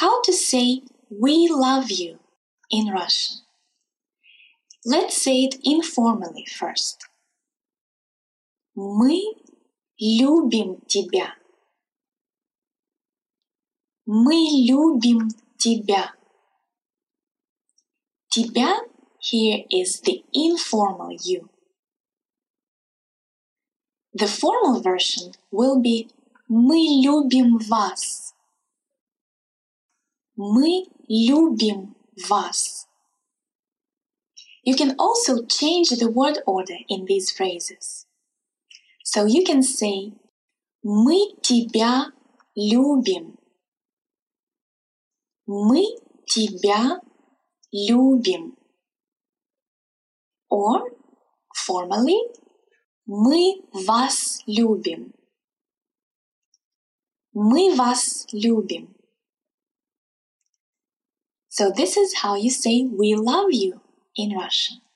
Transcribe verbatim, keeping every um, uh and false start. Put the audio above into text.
How to say we love you in Russian? Let's say it informally first. Мы любим тебя. Мы любим тебя. Тебя here is the informal you. The formal version will be мы любим вас. Мы любим вас. You can also change the word order in these phrases. So you can say мы тебя любим. Мы тебя любим. Or, formally, мы вас любим. Мы вас любим. So this is how you say we love you in Russian.